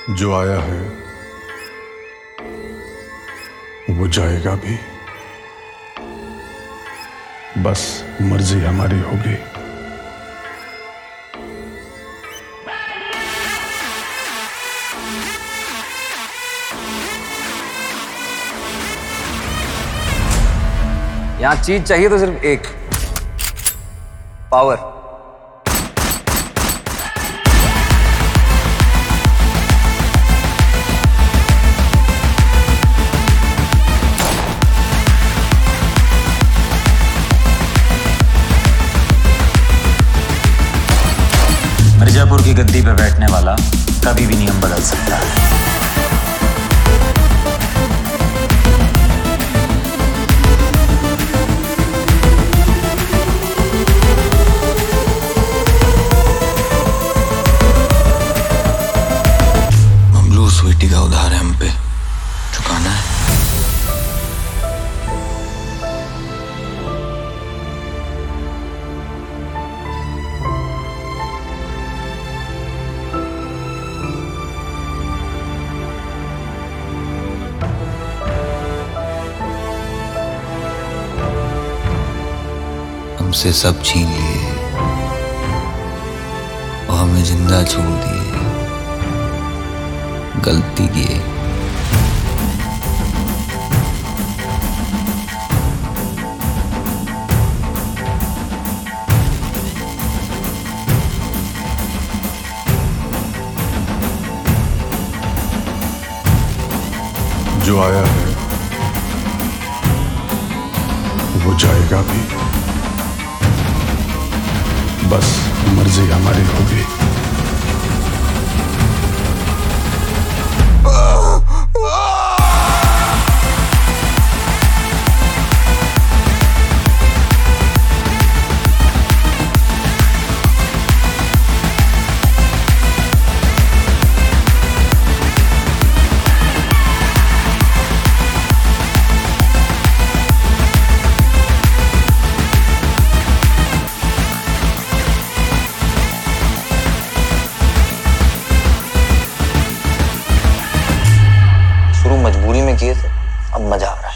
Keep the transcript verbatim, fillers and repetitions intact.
जो आया है वो जाएगा भी, बस मर्जी हमारी होगी। यहां चीज चाहिए तो सिर्फ एक, पावर। मिर्जापुर की गद्दी पे बैठने वाला कभी भी नियम बदल सकता है। स्वीटी का उधार है, हम पे चुकाना है। हमसे सब छीन लिए और हमें जिंदा छोड़ दिए। गलती किए जो आया है वो जाएगा भी, बस मर्जी हमारी होगी। शुरू मजबूरी में किए थे, अब मजा आ रहा है।